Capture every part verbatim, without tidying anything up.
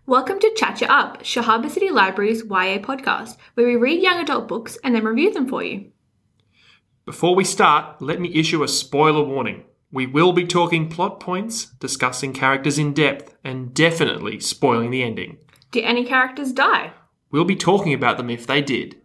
Welcome to Chat Ya Up, Shahaba City Library's Y A podcast, where we read young adult books and then review them for you. Before we start, let me issue a spoiler warning. We will be talking plot points, discussing characters in depth, and definitely spoiling the ending. Did any characters die? We'll be talking about them if they did.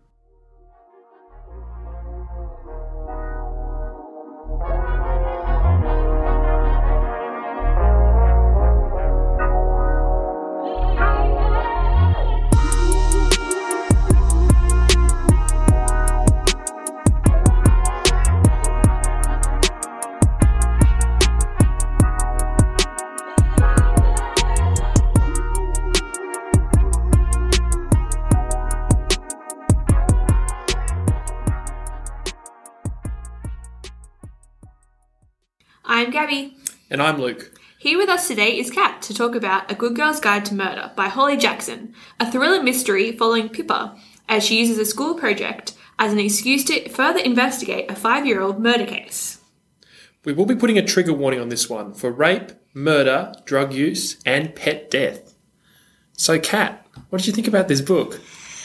I'm Gabby. And I'm Luke. Here with us today is Kat to talk about A Good Girl's Guide to Murder by Holly Jackson, a thriller mystery following Pippa as she uses a school project as an excuse to further investigate a five-year-old murder case. We will be putting a trigger warning on this one for rape, murder, drug use, and pet death. So, Kat, what did you think about this book?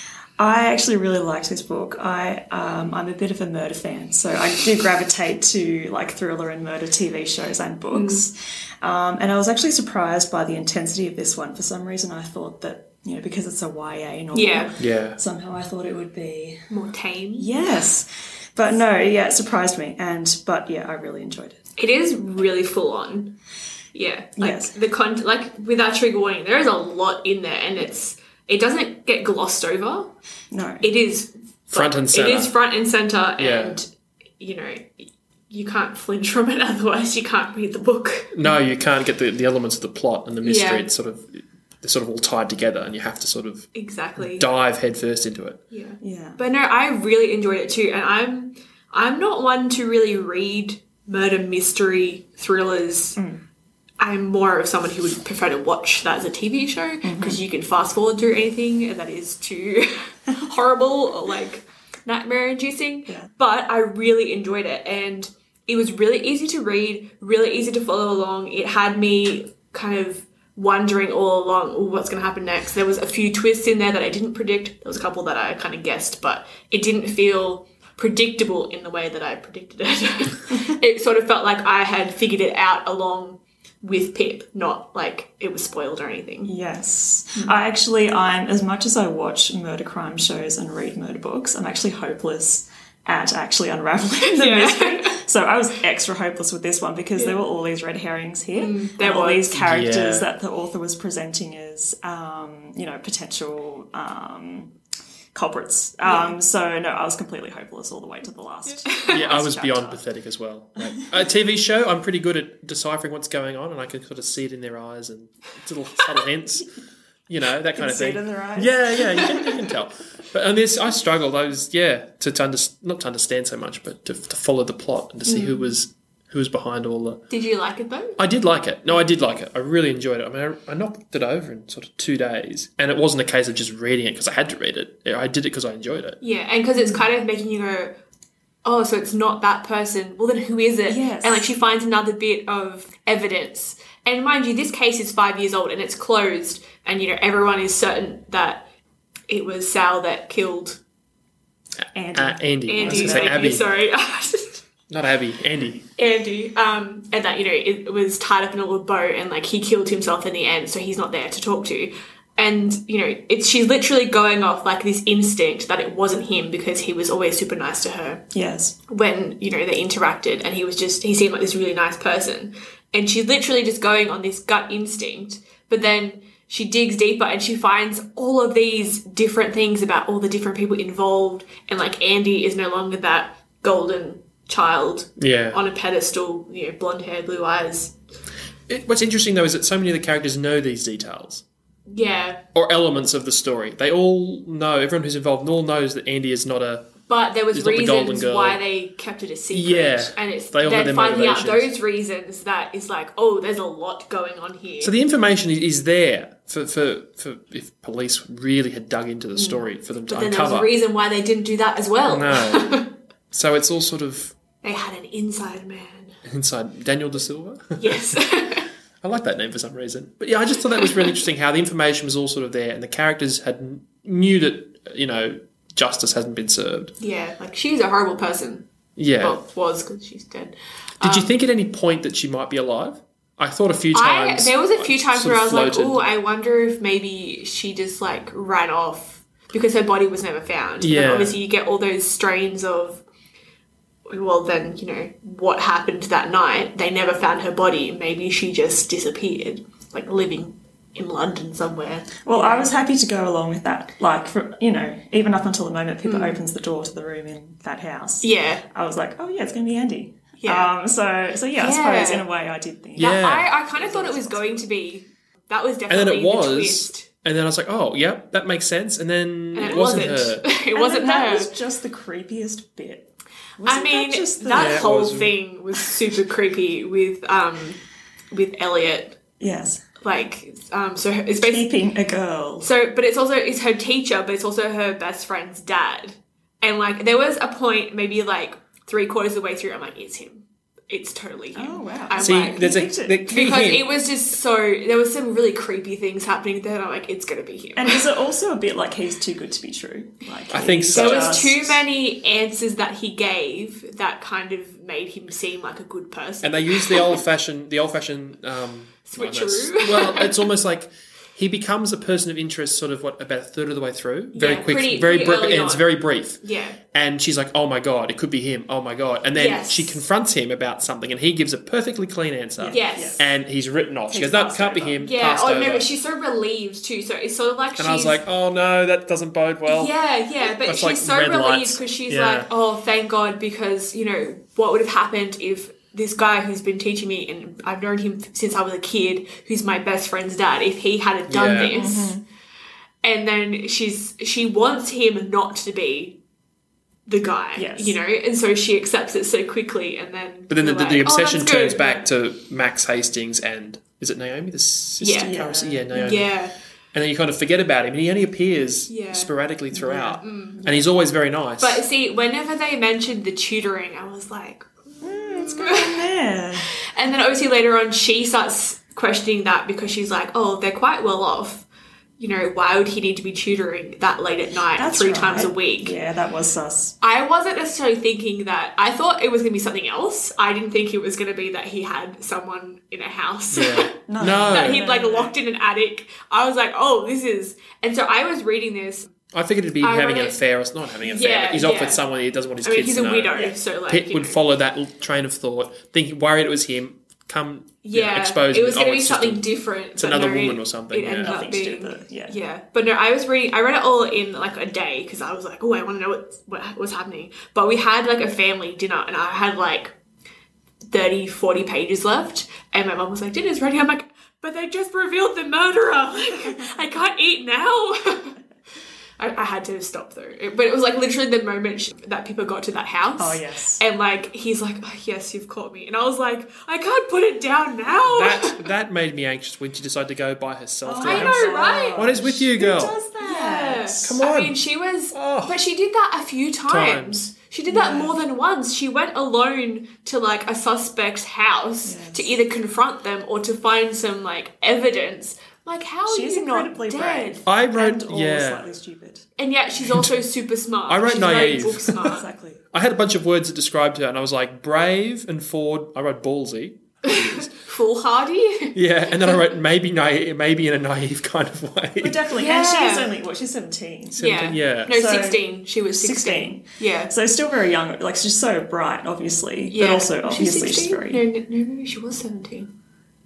I actually really liked this book. I, um, I'm a bit of a murder fan, so I do gravitate to like thriller and murder T V shows and books. Mm. Um, and I was actually surprised by the intensity of this one. For some reason, I thought that, you know, because it's a Y A novel, yeah. Yeah. somehow I thought it would be more tame. Yes. But no, yeah, it surprised me. And, but yeah, I really enjoyed it. It is really full on. Yeah. Like yes. the content, like with that trigger warning, there is a lot in there and it's, it doesn't get glossed over. No. It is front and centre. It is front and centre yeah. and, you know, you can't flinch from it, otherwise you can't read the book. No, you can't get the, the elements of the plot and the mystery. Yeah. It's sort of, they're sort of all tied together and you have to sort of exactly dive headfirst into it. Yeah. Yeah. But no, I really enjoyed it too. And I'm I'm not one to really read murder mystery thrillers. Mm. I'm more of someone who would prefer to watch that as a T V show because mm-hmm. you can fast forward through anything that is too horrible or like nightmare inducing. Yeah. But I really enjoyed it and it was really easy to read, really easy to follow along. It had me kind of wondering all along, oh, what's going to happen next. There was a few twists in there that I didn't predict. There was a couple that I kind of guessed, but it didn't feel predictable in the way that I predicted it. It sort of felt like I had figured it out along with Pip, not like it was spoiled or anything. Yes. Mm-hmm. I actually, I'm, as much as I watch murder crime shows and read murder books, I'm actually hopeless at actually unraveling the yeah. mystery. So I was extra hopeless with this one because yeah. there were all these red herrings here. Mm, there were all these characters yeah. that the author was presenting as, um, you know, potential um, culprits. Um, yeah. So, no, I was completely hopeless all the way to the last. Yeah, I was chapter. Beyond pathetic as well. Like, a T V show, I'm pretty good at deciphering what's going on and I can sort of see it in their eyes and little subtle hints. You know, that kind of thing. See it in their eyes. Yeah, yeah, you can, you can tell. But on this, I struggled. I was, yeah, to, to under, not to understand so much, but to, to follow the plot and to see mm. who was who was behind all the... Did you like it though? I did like it. No, I did like it. I really enjoyed it. I mean, I, I knocked it over in sort of two days. And it wasn't a case of just reading it because I had to read it. I did it because I enjoyed it. Yeah, and because it's kind of making you go, oh, so it's not that person. Well, then who is it? Yes. And, like, she finds another bit of evidence. And mind you, this case is five years old and it's closed. And, you know, everyone is certain that it was Sal that killed... Andy. Uh, Andy. Andy, I was going to say Abby. Sorry. Not Abby, Andy. Andy. Um, and that, you know, it was tied up in a little bow and, like, he killed himself in the end, so he's not there to talk to. And, you know, it's she's literally going off, like, this instinct that it wasn't him because he was always super nice to her. Yes. When, you know, they interacted and he was just, he seemed like this really nice person. And she's literally just going on this gut instinct. But then she digs deeper and she finds all of these different things about all the different people involved. And, like, Andy is no longer that golden child yeah. on a pedestal, you know, blonde hair, blue eyes. It, what's interesting, though, is that so many of the characters know these details. Yeah. Or elements of the story. They all know, everyone who's involved all knows that Andy is not a... But there was reasons the why they kept it a secret. Yeah. And it's they all then finding out those reasons that is like, oh, there's a lot going on here. So the information is there for, for, for if police really had dug into the story for them to but then uncover. There's a reason why they didn't do that as well. No. So it's all sort of... They had an inside man. Inside Daniel Da Silva? Yes. I like that name for some reason. But yeah, I just thought that was really interesting how the information was all sort of there and the characters had knew that, you know, justice hasn't been served. Yeah, like she's a horrible person. Yeah. Well, was because she's dead. Did you Um, think at any point that she might be alive? I thought a few I, times. there was a few times sort where I of was like, floated. oh, I wonder if maybe she just like ran off because her body was never found. Yeah. And obviously you get all those strains of, well, then, you know, what happened that night? They never found her body. Maybe she just disappeared, like living in London somewhere. Well, I was happy to go along with that. Like, for, you know, even up until the moment Pippa opens the door to the room in that house. Yeah. I was like, oh, yeah, it's going to be Andy. Yeah. Um, so, so yeah, I Yeah. suppose in a way I did think. Yeah. I, I kind of thought it was going to be, that was And definitely then it the was. twist. And then I was like, oh, yep, that makes sense. And then And it it wasn't, wasn't. her. it And wasn't that her. was just the creepiest bit. I Wasn't mean, that just the, that Yeah, it whole was. thing was super creepy with um with Elliot. yes, Like, um, so it's basically keeping a girl. so, but it's also it's her teacher, but it's also her best friend's dad. And like, there was a point, maybe like three quarters of the way through, I'm like, it's him. It's totally him. Oh, wow. I'm See, like, there's a picked it. the key because hint. it was just so there was some really creepy things happening there. And I'm like, it's gonna be him. And is it also a bit like he's too good to be true? Like I think he's so. There was just- too many answers that he gave that kind of made him seem like a good person. And they use the old fashioned, the old fashioned um, Switcheroo. Well, it's almost like he becomes a person of interest, sort of what about a third of the way through, very Yeah, quick, pretty- very pretty brief, early and it's on. very brief. Yeah. And she's like, "Oh my god, it could be him. Oh my god!" And then Yes. she confronts him about something, and he gives a perfectly clean answer. Yes. And he's written off. She He's goes, "No, passed can't be over. him." Yeah. Passed Oh over. no, but she's so relieved too. So it's sort of like she's. And I was like, "Oh no, that doesn't bode well." Yeah, yeah, but That's she's like so red relieved lights. because she's Yeah. like, oh, thank God, because you know what would have happened if this guy who's been teaching me, and I've known him since I was a kid, who's my best friend's dad, if he had done Yeah. this, and then she's she wants him not to be the guy, Yes. you know, and so she accepts it so quickly, and then But then the, we're the, like, the oh, obsession that's turns good. back to Max Hastings and is it Naomi, the sister? Yeah. currency? Yeah, Naomi. Yeah, And then you kind of forget about him, and he only appears Yeah. sporadically throughout, and he's always very nice. but see, whenever they mentioned the tutoring, I was like. It's going in there. And then obviously later on, she starts questioning that because she's like, oh, they're quite well off. You know, why would he need to be tutoring that late at night That's three right. times a week? Yeah, that was sus. I wasn't necessarily thinking that. I thought it was going to be something else. I didn't think it was going to be that he had someone in a house. yeah. No. that no, he'd like no, no. locked in an attic. I was like, oh, this is. And so I was reading this. I figured it'd be I having read an it- affair. It's not having an affair. Yeah, but he's off yeah. with someone he doesn't want his I mean, kids he's to a know. widow, Yeah. so like. Pitt you would know. follow that l- train of thought, thinking, worried it was him. Come, you know, Yeah, expose it him. was Oh, going to be it's just something a- different. it's but another no, woman or something, It yeah. ended up Nothing to do being, with it, yeah. yeah. But no, I was reading. I read it all in like a day because I was like, oh, I want to know what what was happening. But we had like a family dinner, and I had like thirty, forty pages left, and my mum was like, "Dinner's ready." I'm like, "But they just revealed the murderer. Like, I can't eat now." I, I had to stop though. It- but it was like literally the moment sh- that people got to that house. Oh, yes. And like he's like, oh, "Yes, you've caught me," and I was like, "I can't put it down now." That that made me anxious when she decided to go by herself. to I the know, house. right? What is with you, girl? Who does that? Yeah. Come on. I mean, she was, Oh. but she did that a few times. Times. She did that Yeah. more than once. She went alone to like a suspect's house Yes. to either confront them or to find some like evidence. Like, how are She's you not incredibly dead? brave. I wrote, and all yeah. slightly stupid. And yet she's also super smart. I wrote she's naive. very book smart. Exactly. I had a bunch of words that described her, and I was like brave and forward. I wrote ballsy. Foolhardy. Yeah, and then I wrote maybe naive, maybe in a naive kind of way. But definitely. Yeah. And she's only, what, she's seventeen. yeah. yeah. No, So- sixteen. She was sixteen. sixteen. Yeah. So still very young. Like, she's so bright, obviously. Yeah. But also, Was she obviously, she's sixteen? very... No, no, no, maybe she was seventeen.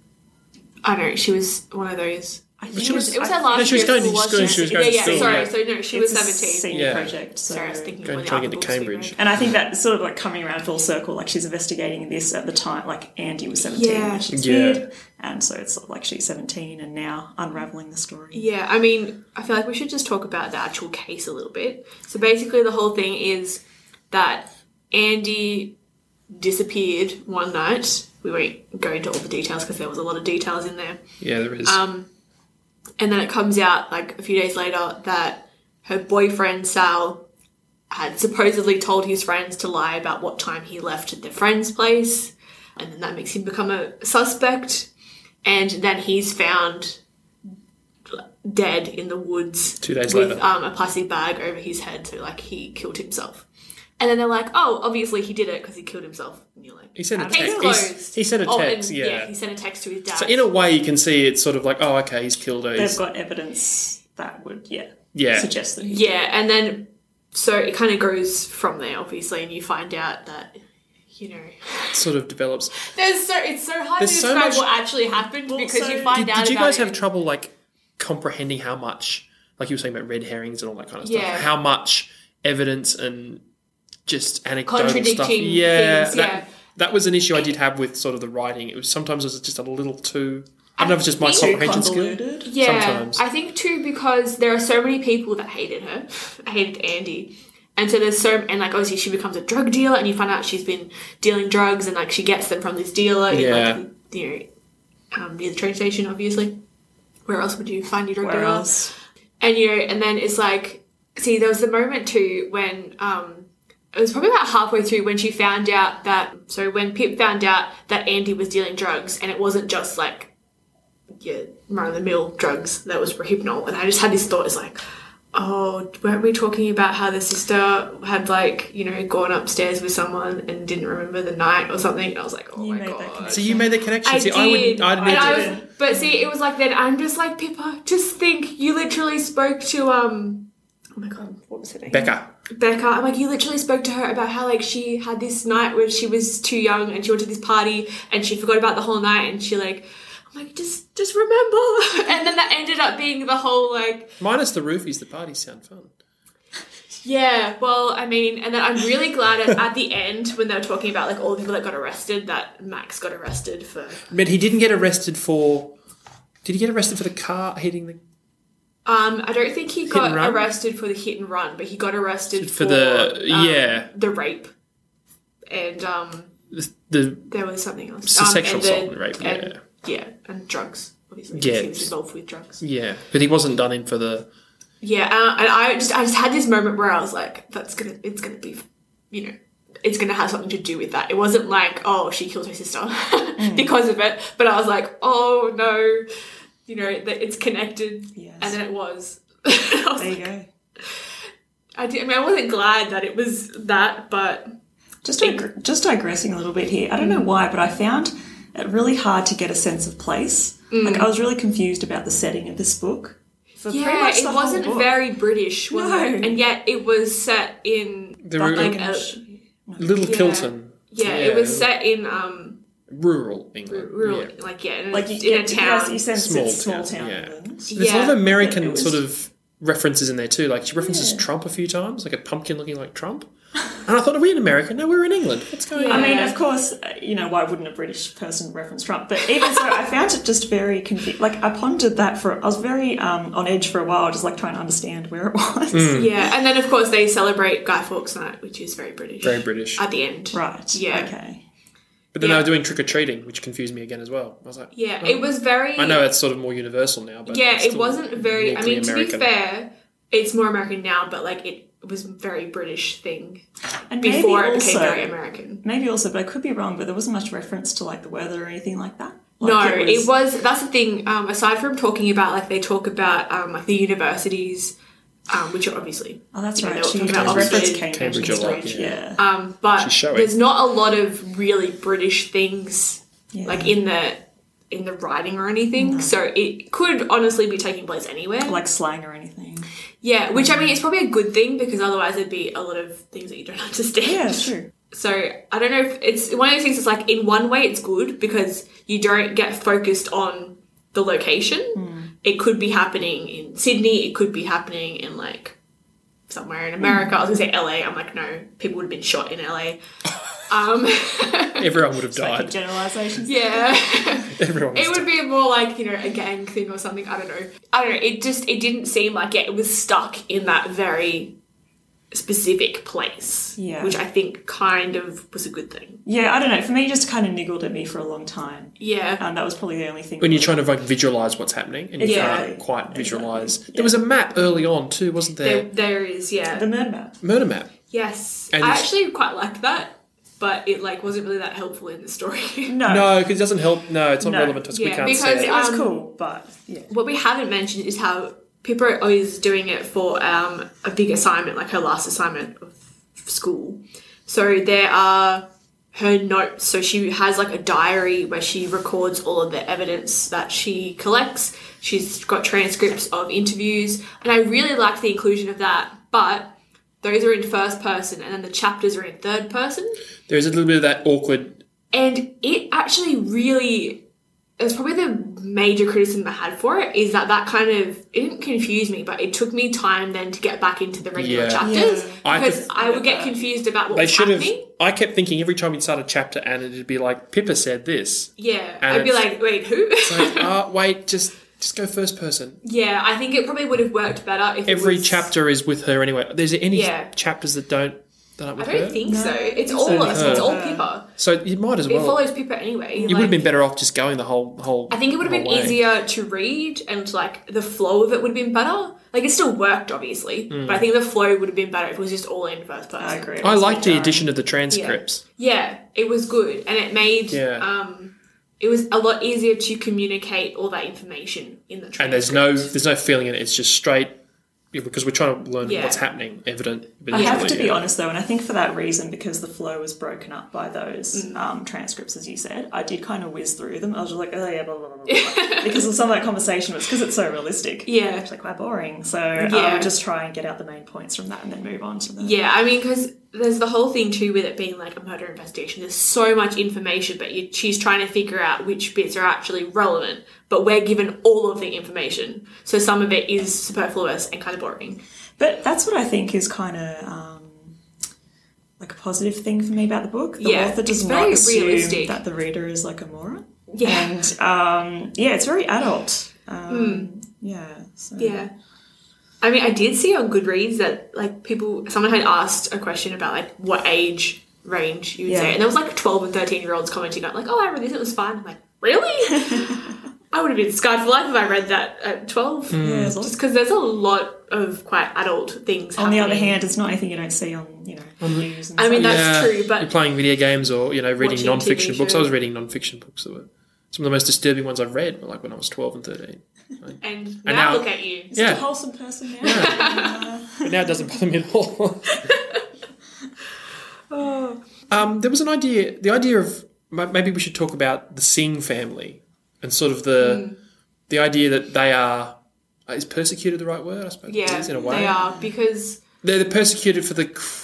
I know, she was one of those. I But think she was- It was I her last No, she was year going of to school, school, wasn't she was it? going yeah, to yeah, school, sorry, yeah. so no, she was it's a seventeen. senior Yeah. project. So. Sorry, I was thinking Going- when the trying to other get to books we Cambridge. read. And I think that sort of like coming around full circle, like she's investigating this at the time, like Andy was seventeen Yeah. when she was Yeah. weird, and so it's sort of like she's seventeen and now unraveling the story. Yeah, I mean, I feel like we should just talk about the actual case a little bit. So basically, the whole thing is that Andy disappeared one night. We won't go into all the details because there was a lot of details in there. Yeah, there is. Um, and then it comes out like a few days later that her boyfriend Sal had supposedly told his friends to lie about what time he left at their friend's place, and then that makes him become a suspect. and then he's found dead in the woods Two days with later. um, a plastic bag over his head, so like he killed himself. And then they're like, oh, obviously he did it because he killed himself. And you're like, He sent a case text. closed. He's- He sent a Oh, text, and, yeah. he sent a text to his dad. So in a way, you can see it's sort of like, oh, okay, he's killed her. They've He's, got evidence that would, yeah, yeah. suggest that he Yeah, and then so it kind of goes from there, obviously, and you find out that, you know, sort of develops. there's so it's so hard There's to so describe much- what actually happened because so- you find Did, out did you about guys it have in- trouble like comprehending how much, like you were saying about red herrings and all that kind of stuff, Yeah. how much evidence and just anecdotal Contradicting stuff? Yeah, things, that, yeah. that was an issue I did have with sort of the writing. It was sometimes it was just a little too. I don't know if it's just my think- too comprehension skill. convoluted. Yeah, sometimes. I think too because there are so many people that hated her, hated Andy, and so there's so and like obviously she becomes a drug dealer, and you find out she's been dealing drugs, and like she gets them from this dealer, in, Yeah. like, you know, um, near the train station, obviously. Where else would you find your drug Where dealer? else? And you know, and then it's like, see, there was the moment too when um, it was probably about halfway through when she found out that. So when Pip found out that Andy was dealing drugs, and it wasn't just like, yeah, run of the mill drugs that was Rohypnol, and I just had this thought, it's like, oh, weren't we talking about how the sister had like, you know, gone upstairs with someone and didn't remember the night or something? And I was like, oh You my made that god. connection. So you made the connection. I See, did. I wouldn't. I'd And need I to. was, but see, it was like then I'm just like, Pippa, just think, you literally spoke to um oh my god, what was her name? Becca. Becca. I'm like, you literally spoke to her about how like she had this night where she was too young and she went to this party and she forgot about the whole night, and she like, I'm like, just just remember. And then that ended up being the whole like, Minus the roofies, the parties sound fun. yeah, well, I mean, and then I'm really glad at, at the end when they were talking about like all the people that got arrested, that Max got arrested for. But he didn't get arrested for. Did he get arrested for the car hitting the Um, I don't think he got and run? arrested for the hit and run, but he got arrested For for, the- um, yeah. the rape, and um, the, the there was something else. So um, sexual and the- assault and rape, and, yeah, and drugs. Obviously, Yeah. he was involved with drugs. yeah, but he wasn't done in for the. Yeah, uh, and I just I just had this moment where I was like, that's gonna it's gonna be, you know, it's gonna have something to do with that. It wasn't like, oh, she killed her sister because of it, but I was like, oh no, you know, that it's connected, Yes. and then it was. I was There like, you go. I, did, I mean, I wasn't glad that it was that, but Just dig- just digressing a little bit here. I don't know why, but I found it really hard to get a sense of place. Like I was really confused about the setting of this book. For pretty yeah, much it the whole wasn't book. very British, was No. it? And yet it was set in The ru- like a, Little yeah. Kilton. yeah, it was set in um rural England. rural, Yeah. like yeah, in, like a, you, in a yeah, town. you sense Small it's small town, town yeah. England. There's a lot Yeah. of American It was- sort of references in there too. Like she references Yeah. Trump a few times, like a pumpkin looking like Trump. And I thought, are we in America? No, we're in England. What's going Yeah. on? I mean, of course, uh, you know, why wouldn't a British person reference Trump? But even so, I found it just very confusing. Like, I pondered that for, I was very um, on edge for a while, just like trying to understand where it was. Yeah, and then of course they celebrate Guy Fawkes Night, which is very British. Very British. At the end. Right. Yeah. Okay. But then yeah. they were doing trick or treating, which confused me again as well. I was like, Yeah, well, it was very I know it's sort of more universal now, but yeah, it's it still wasn't very I uniquely mean, to American. be fair, it's more American now, but like it was a very British thing And before maybe it became also, very American. maybe also, but I could be wrong, but there wasn't much reference to like the weather or anything like that. No, Like, it was, that's the thing, um, aside from talking about like they talk about um, like the universities, um, which are obviously Oh, that's you know, right. they were She talking about referenced Oxford, Cambridge, Cambridge and a lot, Cambridge, yeah. yeah. Um, but She's showing. there's not a lot of really British things Yeah. like in the in the writing or anything. So it could honestly be taking place anywhere. like slang or anything. Yeah, which I mean it's probably a good thing because otherwise there'd be a lot of things that you don't understand. Yeah, it's true. So I don't know if it's one of those things that's like in one way it's good because you don't get focused on the location. Mm. It could be happening in Sydney, it could be happening in like somewhere in America. I was gonna say L A. I'm like, no, people would have been shot in L A. Um, Everyone would have Making died. generalizations. yeah. Everyone was It would be more like, you know, a gang thing or something. I don't know. I don't know. It just, it didn't seem like it. It was stuck in that very specific place. Yeah. Which I think kind of was a good thing. Yeah, I don't know. For me, it just kind of niggled at me for a long time. Yeah. And that was probably the only thing. when you're trying to like visualize what's happening and you Yeah. can't quite visualize. Exactly. There was a map early on too, wasn't there? There, there is, yeah. The murder map. Murder map. yes. And- I actually quite liked that. but it like wasn't really that helpful in the story. No. No, because it doesn't help. No, it's not No. relevant to us. We Yeah, can't because, see It it. was Um, cool, but yeah. What we haven't mentioned is how Pippa are always doing it for um, a big assignment, like her last assignment of school. So there are her notes. So she has like a diary where she records all of the evidence that she collects. She's got transcripts of interviews, and I really like the inclusion of that. But those are in first person, and then the chapters are in third person. There's a little bit of that awkward. And it actually really, it's probably the major criticism I had for it, is that that kind of, it didn't confuse me, but it took me time then to get back into the regular Yeah. chapters. Yeah. I Because pref- I would get confused about what They was should have. happening. I kept thinking every time you'd start a chapter, and it'd be like Pippa said this. Yeah. And I'd be it's- like, wait, who? Like, uh, wait, just just go first person. yeah, I think it probably would have worked better if Every it was... chapter is with her anyway. There's any Yeah. chapters that don't that aren't I with don't her. think No, so. It's it's all, only it's, her. it's all Pippa. So you might as It well. follows Pippa anyway. You like, would have been better off just going the whole whole. I think it would have been whole way. easier to read, and like the flow of it would have been better. Like it still worked, obviously, but I think the flow would have been better if it was just all in first person. I agree. I liked the Jarring. addition of the transcripts. Yeah, it was good, and it made Yeah. um, it was a lot easier to communicate all that information in the transcript. And there's no there's no feeling in it. It's just straight yeah, because we're trying to learn Yeah. what's happening, evident. I have to visually, be yeah. honest though, and I think for that reason, because the flow was broken up by those Mm. um, transcripts, as you said, I did kind of whiz through them. I was just like, oh yeah, blah, blah, blah, blah. Because of some of that conversation, it's because it's so realistic. Yeah. It's like quite boring. So I Yeah. would just try and get out the main points from that and then move on to the... Yeah, I mean, because there's the whole thing too with it being like a murder investigation. There's so much information, but you, she's trying to figure out which bits are actually relevant. But we're given all of the information, so some of it is superfluous and kind of boring. But that's what I think is kind of um, like a positive thing for me about the book. The Yeah, author does it's not very assume realistic. that the reader is like a moron. Yeah, And um, yeah, it's very adult. Um, Yeah. So. yeah. I mean, I did see on Goodreads that like people, someone had asked a question about like what age range you would Yeah. say, and there was like twelve and thirteen year olds commenting on like, "Oh, I read this; it was fun." I'm like, really? I would have been scarred for life if I read that at twelve. Yeah, there's Just lots- because there's a lot of quite adult things on the happening. other hand, it's not anything you don't see on, you know, the news and I mean, stuff. that's Yeah, true, but- you're playing video games or you know reading Watching non-fiction T V books. I shows. was reading non-fiction books that were some of the most disturbing ones I've read were like when I was twelve and thirteen. And now, now- look at you. Just a Yeah. wholesome person now. But now it doesn't bother me at all. Oh. um, there was an idea, the idea of m- maybe we should talk about the Singh family and sort of the the idea that they are is persecuted the right word? I suppose Yeah, it is in a way. they are, because They're persecuted for the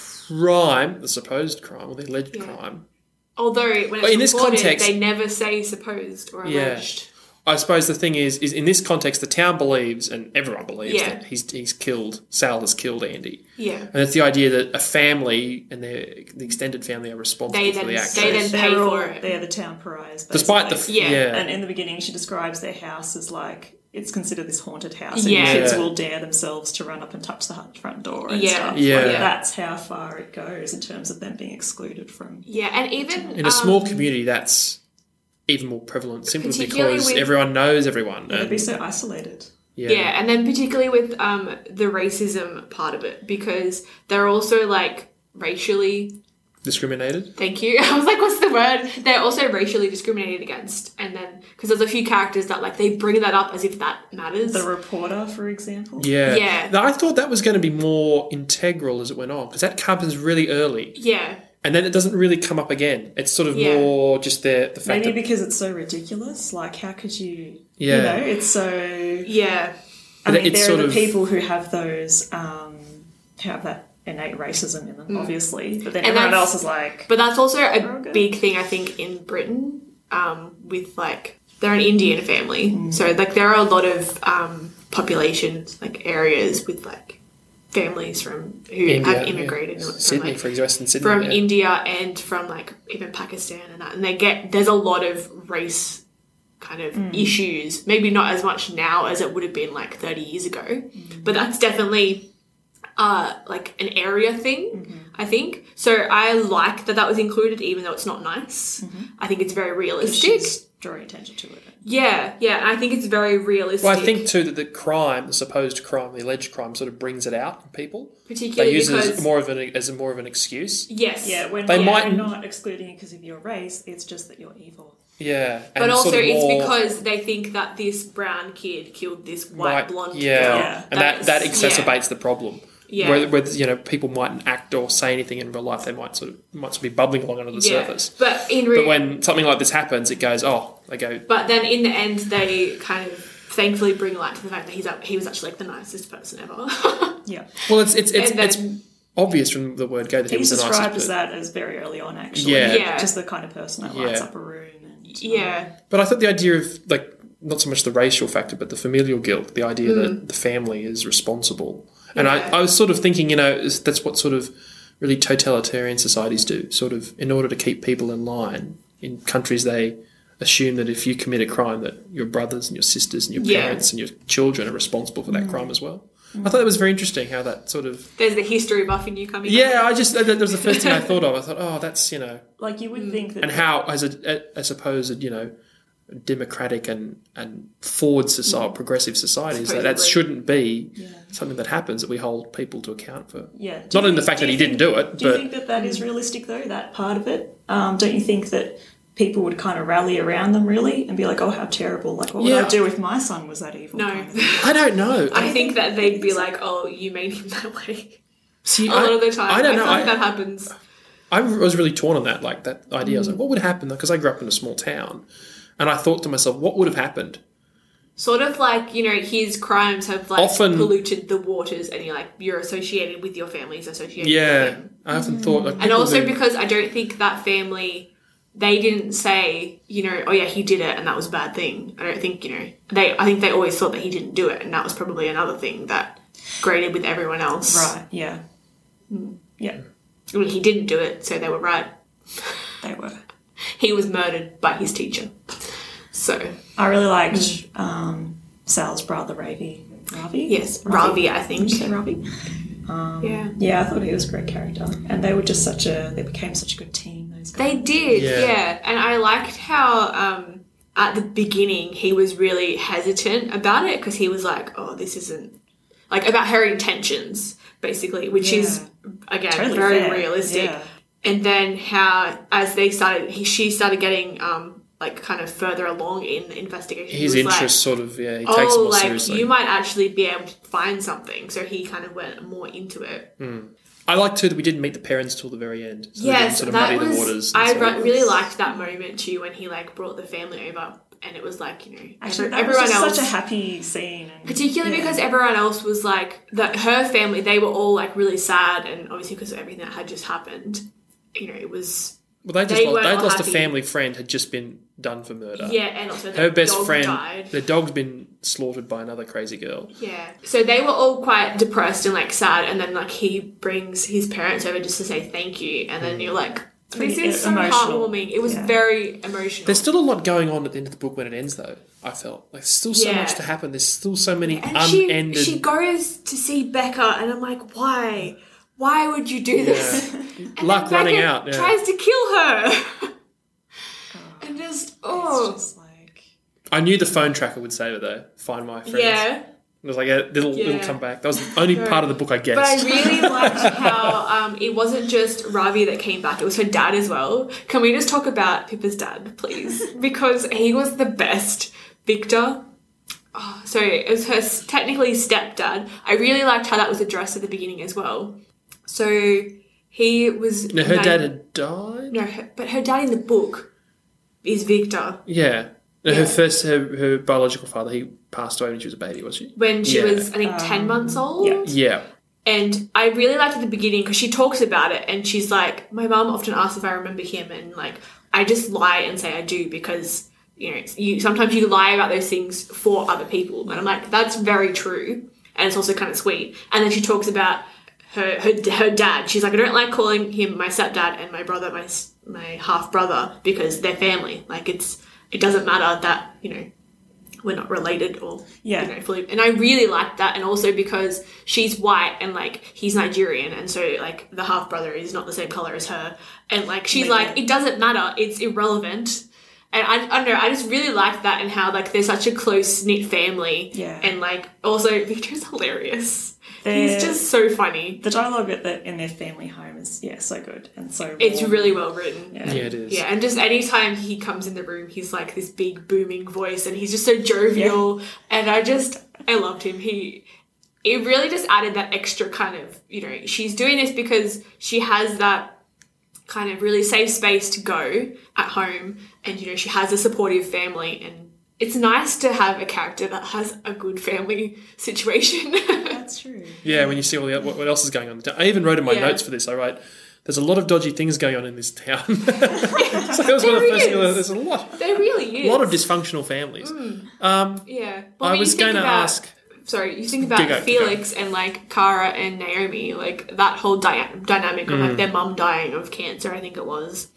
crime, the supposed crime or the alleged Yeah. crime. although when But it's in this reported, context- they never say supposed or Yeah. alleged. I suppose the thing is, is in this context, the town believes, and everyone believes, Yeah. that he's he's killed, Sal has killed Andy. Yeah. And it's the idea that a family and their the extended family are responsible They for then- the act. they then- They're pay all- for it. They're the town pariahs. Despite the basically. f- Yeah. yeah, And in the beginning, she describes their house as like it's considered this haunted house, and Yeah. kids Yeah. will dare themselves to run up and touch the hut- front door and Yeah. stuff. Yeah. Like, Yeah. that's how far it goes in terms of them being excluded from. Yeah, and even in a small um, community, that's even more prevalent, simply Particularly because with- everyone knows everyone. They'd and- be so isolated. yeah. Yeah, and then particularly with um, the racism part of it, because they're also like racially. discriminated. Thank you. I was like, what's the word? They're also racially discriminated against, and then because there's a few characters that like they bring that up as if that matters. The reporter, for example. Yeah, Yeah. Now, I thought that was going to be more integral as it went on because that happens really early, yeah, and then it doesn't really come up again. It's sort of Yeah. more just the the fact Maybe that because it's so ridiculous. Like, how could you? Yeah. You know, it's so. yeah, I But mean, it's there sort are the of- people who have those, um, who have that innate racism in them, obviously. But then Mm. And everyone that's- else is like, but that's also a Okay. big thing I think in Britain. Um, with like they're an Indian family, Mm. so like there are a lot of um, populations like areas with like families from who India, have immigrated yeah. from, Sydney, like, for example, Sydney, from yeah. India and from like even Pakistan and that, and they get there's a lot of race kind of Mm. issues. Maybe not as much now as it would have been like thirty years ago, Mm. but that's definitely uh, like an area thing. Mm-hmm. I think so. I like that that was included, even though it's not nice. I think it's very realistic. she's drawing attention to it. Yeah, yeah, and I think it's very realistic. Well, I think too that the crime, the supposed crime, the alleged crime, sort of brings it out in people. particularly They use because it as more of an as a more of an excuse. yes, Yeah, when They yeah, might- they're not excluding it because of your race, it's just that you're evil. Yeah, and but also sort of it's more because they think that this brown kid killed this white white- blonde yeah, girl. Yeah. and that that That's- exacerbates the problem. Yeah. Where, where you know people mightn't act or say anything in real life, they might sort of might sort of be bubbling along under the Yeah, surface. but in But re- when something like this happens, it goes, oh, they go, But then in the end, they kind of thankfully bring light to the fact that he's he was actually like the nicest person ever. Yeah. well, it's it's it's, And then- it's obvious from the word go that he He's was the described nicest. as person. that as very early on, actually. Yeah. Yeah. Just the kind of person that lights Yeah. up a room. And, yeah, But I thought the idea of like not so much the racial factor, but the familial guilt, the idea Mm. that the family is responsible. And Yeah. I, I was sort of thinking, you know, is- that's what sort of really totalitarian societies do. Sort of in order to keep people in line. In countries, they assume that if you commit a crime, that your brothers and your sisters and your Yeah. parents and your children are responsible for that crime as well. I thought that was very interesting how that sort of. there's the history buff in you coming. Yeah, out. I just that was the first thing I thought of. I thought, oh, that's you know, like, you would Mm. think that... and how as a as supposed you know democratic and and forward society, progressive societies that that Supposedly. shouldn't be Yeah. something that happens that we hold people to account for. Yeah. Do Not you in the think- fact do that he you didn't think- do it, Do you but think that that is realistic, though, that part of it? Um, don't you think that people would kind of rally around them, really, and be like, oh, how terrible. Like, what would Yeah. I do if my son was that evil? No. kind of thing? I don't know. I think that they'd be like, "Oh, you made him that way." See, A I, lot of the time, I don't know. feel like I, that happens. I was really torn on that, like that idea. I Mm. was like, what would happen? Because I grew up in a small town, and I thought to myself, what would have happened? Sort of like, you know, his crimes have like Often- polluted the waters, and you're like you're associated with your family's associated Yeah, with him. I often thought, like, And people also who- because I don't think that family, they didn't say, you know, oh yeah, he did it and that was a bad thing. I don't think, you know, they, I think they always thought that he didn't do it, and that was probably another thing that grated with everyone else. Right, yeah. Yeah, I mean, he didn't do it, so they were right. they were. He was murdered by his teacher. So, I really liked um, Sal's brother, Ravi. Ravi? yes, Ravi, I think. Did you say Ravi? Yeah. Yeah, I thought he was a great character. And they were just such a, they became such a good team, those guys. They did, Yeah. yeah. And I liked how um, at the beginning he was really hesitant about it because he was like, oh, this isn't, like, about her intentions, basically, which is, again, Totally very fair. realistic. Yeah. And then how, as they started, he, she started getting, um, like, kind of further along in the investigation. he his was like, interest sort of, yeah, he takes it oh, more like, seriously. you might actually be able to find something. So he kind of went more into it. I like too that we didn't meet the parents till the very end. So they didn't Yes, sort of that muddy was. the waters. and I sort of- re- really liked that moment too when he like brought the family over, and it was like, you know, Actually, every- that everyone was just else, such a happy scene. And, particularly yeah. because everyone else was like that. Her family, they were all like really sad, and obviously because of everything that had just happened, you know, it was Well, they just they lost, weren't they'd all lost a happy. family friend had just been done for murder. yeah, and also Her the best dog friend, died. the dog's been slaughtered by another crazy girl. Yeah. So they were all quite depressed and like sad, and then like he brings his parents over just to say thank you, and then you're like, this Pretty is so emotional. heartwarming. It was Yeah. very emotional. There's still a lot going on at the end of the book when it ends, though. I felt like there's still so Yeah. much to happen. There's still so many and she, unended. she goes to see Becca, and I'm like, why? Why would you do this? And Luck then running Becca out. Yeah. tries to kill her. and just, It's oh. just like... I knew the phone tracker would save it though. Find my friends. Yeah. It was like a little Yeah. little comeback. That was the only part of the book I guessed. But I really liked how um, it wasn't just Ravi that came back, it was her dad as well. Can we just talk about Pippa's dad, please? Because he was the best. Victor. Oh, so it was her s- technically stepdad. I really liked how that was addressed at the beginning as well. So he was... no, her named- dad had died. No, her, but her dad in the book is Victor. Yeah. No, Yeah. Her first, her, her biological father, he passed away when she was a baby, was she? When she Yeah. was, I think, ten months old. yeah. Yeah. And I really liked at the beginning because she talks about it and she's like, my mum often asks if I remember him, and like, I just lie and say I do because, you know, it's, you sometimes you lie about those things for other people. And I'm like, that's very true. And it's also kind of sweet. And then she talks about her her, her dad. She's like, I don't like calling him my stepdad and my brother my s- my half brother because they're family. Like it's it doesn't matter that, you know, we're not related or, Yeah. you know, fully. And I really liked that. And also because she's white and, like, he's Nigerian. And so, like, the half-brother is not the same colour as her. And, like, she's Yeah. like, it doesn't matter. It's irrelevant. And I, I don't know, I just really like that and how, like, they're such a close-knit family. Yeah. And, like, also, Victor's hilarious. They're- He's just so funny. The dialogue at the, in their family home is, yeah, so good and so It's warm. really well written. Yeah. Yeah, it is. Yeah, and just anytime he comes in the room, he's like this big booming voice, and he's just so jovial. And I just, I loved him. He, it really just added that extra kind of, you know, she's doing this because she has that kind of really safe space to go at home, and you know, she has a supportive family, and it's nice to have a character that has a good family situation. That's true. Yeah, when you see all the what, what else is going on. I even wrote in my Yeah. notes for this. I write, "There's a lot of dodgy things going on in this town." So that was one of the There first things. is. There's a lot, There really is a lot of dysfunctional families. Um, yeah. But I when you was think going to about- ask. Sorry, you think about Go, go, go. Felix and like Cara and Naomi, like that whole dy- dynamic of Mm. like their mum dying of cancer, I think it was.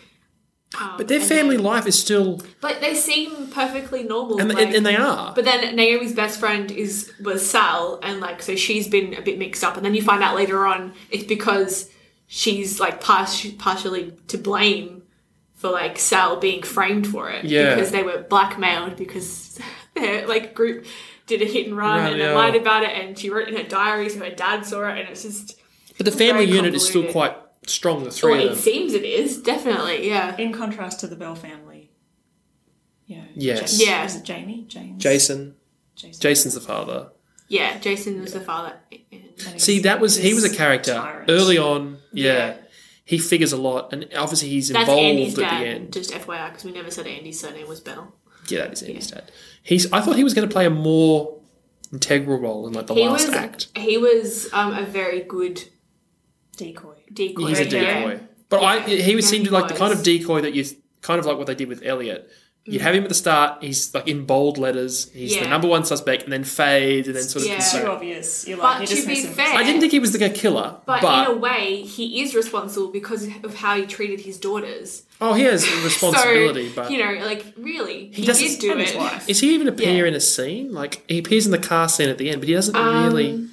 Um, But their and family then- life is still, but they seem perfectly normal, and, like- and, and they are. But then Naomi's best friend is was Sal, and like so she's been a bit mixed up, and then you find out later on it's because she's like par- partially to blame for like Sal being framed for it, Yeah. because they were blackmailed because their like group did a hit and run Right, and yeah. they lied about it, and she wrote in her diary so her dad saw it, and it's just But the family very unit is still convoluted. quite strong. The three well, of it them. seems it is definitely yeah. In contrast to the Bell family. You know, Yes. Ja- Yeah. Is it Jamie? James? Jason. Jason. Jason's the father. Yeah, Jason was the father. And he's- See, that was he was a he's character tyrant. early on. Yeah. Yeah. He figures a lot, and obviously he's That's involved Andy's at dad. the end. Just F Y I, because we never said Andy's surname was Bell. Yeah, that is Andy's dad. He's. I thought he was going to play a more integral role in like the He last was act. he was um, a very good Decoy. decoy. He's a yeah. decoy, but I Yeah. he was Yeah, seemed he like the kind was. of decoy that you kind of like what they did with Elliot. You have him at the start. He's like in bold letters. He's the Yeah. number one suspect, and then fades, and then sort of. Yeah. It's too so- obvious. You're But like, you to be dismiss him. fair- I didn't think he was the killer, But, but, in a way, he is responsible because of how he treated his daughters. oh, he has a responsibility. so, but you know, like, really, he, doesn't- did do and his it. wife. is he even appear Yeah. in a scene? Like he appears in the car scene at the end, but he doesn't Um, really.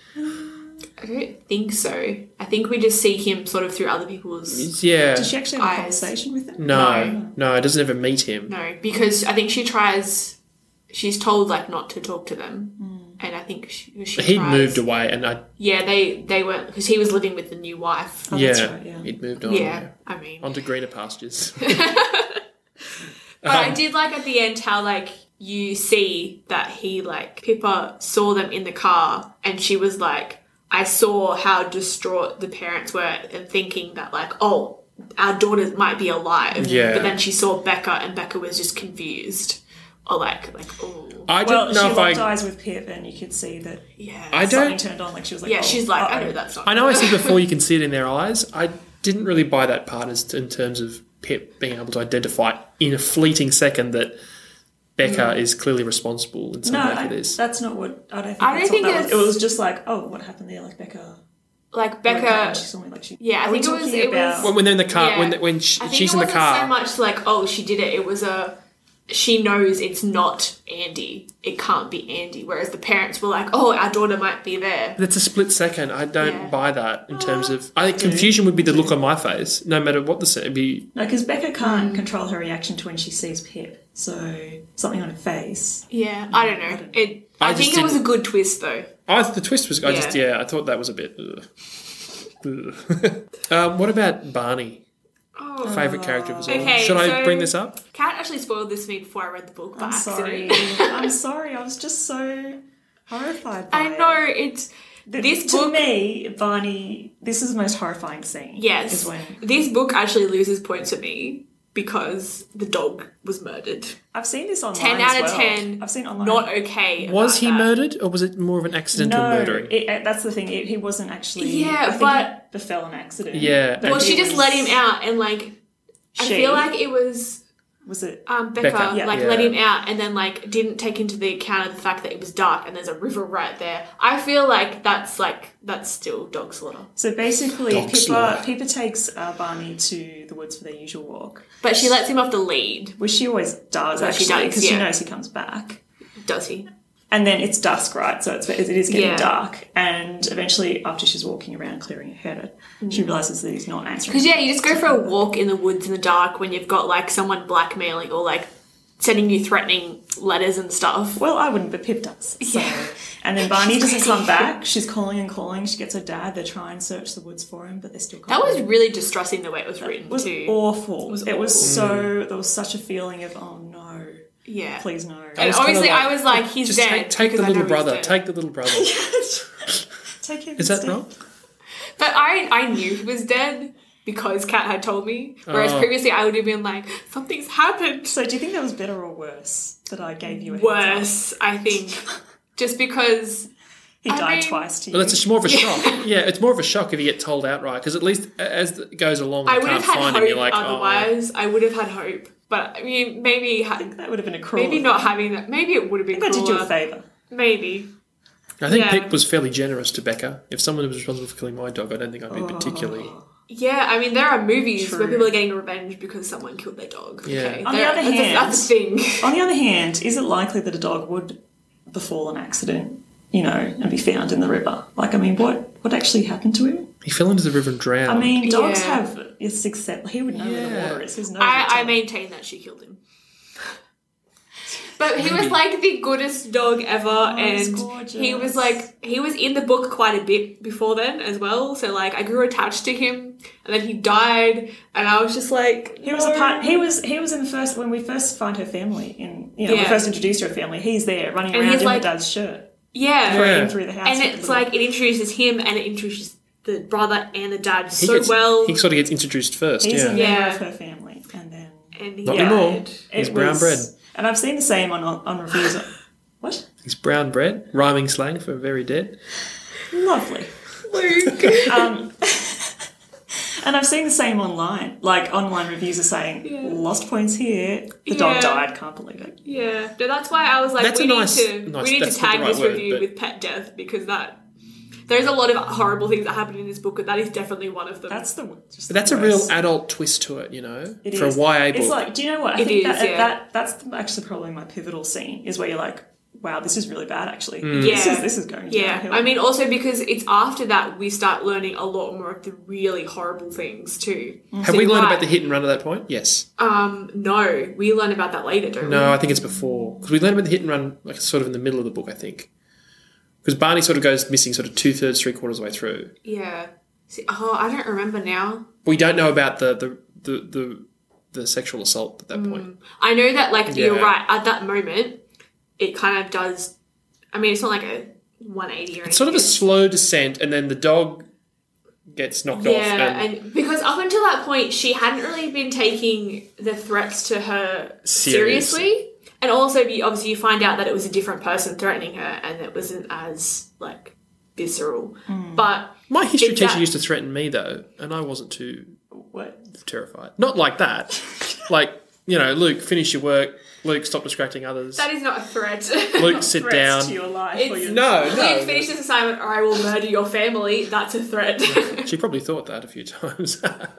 I don't think so. I think we just see him sort of through other people's... Yeah. Did she actually have a Eyes. conversation with him? No, No. no, it doesn't ever meet him. No, because I think she tries... She's told, like, not to talk to them. And I think she, she He'd tries- moved away, and I Yeah, they, they weren't... Because he was living with the new wife. Oh, yeah, that's right, yeah. he'd moved on. yeah, I mean... Onto greener pastures. But I did like at the end how like you see that he like Pippa saw them in the car and she was like, I saw how distraught the parents were and thinking that like, oh, our daughter might be alive. Yeah. But then she saw Becca and Becca was just confused. Or like like oh I Well, don't she know if locked I. eyes with Pip and you could see that yeah. I something don't. turned on. Like she was like, yeah, oh, she's like, I uh-oh. know that's not I know I said before you can see it in their eyes. I didn't really buy that part as in terms of Pip being able to identify in a fleeting second that Becca is clearly responsible in some No, way for I, this. that's not what I don't think. I don't that's think what that was. it's- It was just like, oh, what happened there? Like Becca. like Becca. Becca She saw me like she. Yeah, I Are we think it was- talking it was- about- when, when they're in the car, Yeah. when when she, I think she's it in the wasn't car, so much like, oh, she did it. It was a she knows it's not Andy. It can't be Andy. Whereas the parents were like, oh, our daughter might be there. that's a split second. I don't Yeah. buy that in terms of. I think confusion would be the look on my face, no matter what the se- it'd be. No, because Becca can't Mm. control her reaction to when she sees Pip. So something on her face. Yeah, I don't know. It. I, I just think it was a didn't- good twist though. I the twist was. I just Yeah. yeah. I thought that was a bit. Ugh. Ugh. um, what about Barney? Oh, Favorite character of us all. Okay, Should I so- bring this up? Kat actually spoiled this for me before I read the book by I'm sorry. accident. I'm sorry. I was just so horrified by I it. know it's The- this to book. me, Barney. This is the most horrifying scene. Yes, is when this book actually loses points for me because the dog was murdered. I've seen this online. Ten as out of well. ten. I've seen online. Not okay. Was about he that. murdered, or was it more of an accidental no, murdering? it, it- that's the thing. It, he wasn't actually. Yeah, I think but- it befell an accident. Yeah. But Well, she it just was- let him out, and like I She- feel like it was Was it? um, Becca, Becca, yeah. like Yeah. let him out, and then like didn't take into the account of the fact that it was dark and there's a river right there. I feel like that's like that's still dog slaughter. So basically, Dog Pippa, slaughter. Pippa takes uh, Barney to the woods for their usual walk, But she lets him off the lead, which she always does Well, she actually does, because she yeah. knows he comes back. does he? And then it's dusk, right? So it's, it is getting Yeah. dark. And eventually, after she's walking around clearing her head, she realises that he's not answering. Because, yeah, you just go for a walk in the woods in the dark when you've got, like, someone blackmailing or, like, sending you threatening letters and stuff. Well, I wouldn't, but Pip does. So. Yeah. And then Barney She's doesn't crazy. come back. She's calling and calling. She gets her dad. They try and search the woods for him, but they're still That calling. was really distressing the way it was written, It was too. awful. It was, It was so, there was such a feeling of, oh no, Yeah. please no. And was obviously, kinda like, I was like, he's Just dead. take, take the because I little know he's brother. dead. Take the little brother. Take him Is that instead. wrong? But I, I knew he was dead because Kat had told me. Whereas Oh. previously, I would have been like, something's happened. So do you think that was better or worse that I gave you a heads up? Worse, I think. Just because... He I died mean- twice to you. Well, it's just more of a shock. Yeah, it's more of a shock if you get told outright because at least as it goes along, I you would can't have had find him. hope You're like, oh. otherwise. I would have had hope. But, I mean, maybe... Ha- that would have been a cruel. maybe not having that... Maybe it would have been I think I did you a crueler. favour. Maybe. I think Yeah. Pip was fairly generous to Becca. If someone was responsible for killing my dog, I don't think I'd be particularly. Yeah, I mean, there are movies True. where people are getting revenge because someone killed their dog. Yeah. Okay? On the There- other that's, hand- a, that's a thing. On the other hand, is it likely that a dog would befall an accident, you know, and be found in the river? Like, I mean, what what actually happened to him? He fell into the river and drowned. I mean, dogs Yeah. have a sixth sense. He would know where the Yeah. water is. His nose would I, tell I him. maintain that she killed him. But he was like the goodest dog ever, he's and gorgeous. he was like he was in the book quite a bit before then as well. So like I grew attached to him, and then he died, and I was just like He was a part. He was. He was in the first when we first find her family. In you know, Yeah. we first introduced her family. He's there running And around he's in like- her dad's shirt, yeah, parading through the house. and with it's the little- like it introduces him and it introduces the brother and the dad he so gets, well, He sort of gets introduced first. he's yeah. a member Yeah. of her family, and then and he Not died. anymore. it He's brown bread. And I've seen the same on on reviews. What? He's brown bread. Rhyming slang for very dead. Lovely. Luke. Um, and I've seen the same online. Like online reviews are saying, Yeah. lost points here. The dog Yeah. died. Can't believe it. Yeah, no, that's why I was like, That's we a need nice- to nice- we need to that's not tag the right this word, review but- with pet death because that there's a lot of horrible things that happen in this book, and that is definitely one of them. That's the. Just But that's the a real worst. adult twist to it, you know, It for is. a Y A book. It's like, do you know what? I It think is, that, yeah. that that's actually probably my pivotal scene is where you're like, wow, this is really bad. Actually, Mm. this Yeah. is this is going. yeah, downhill. I mean, also because it's after that we start learning a lot more of the really horrible things too. Have So we you're learned right. about the hit and run at that point? Yes. Um, no, we learn about that later, don't No, I think it's before because we learned about the hit and run like sort of in the middle of the book. I think because Barney sort of goes missing sort of two thirds, three quarters of the way through. we? Yeah. See, oh, I don't remember now. We don't know about the the the the, the sexual assault at that point. I know that, like, you're Yeah. right. At that moment, it kind of does. I mean, it's not like a one eighty or anything. It's sort of a slow descent, and then the dog gets knocked off. Yeah, And, and because up until that point, she hadn't really been taking the threats to her Serious. seriously. And also, you, obviously, you find out that it was a different person threatening her, and it wasn't as like visceral. But my history It's teacher that- used to threaten me though, and I wasn't too what? terrified. Not like that. Like you know, Luke, finish your work. Luke, stop distracting others. that is not a threat. Luke, sit Threats down. to your life. It's- or your No, Luke, no. finish this assignment, or I will murder your family. That's a threat. She probably thought that a few times.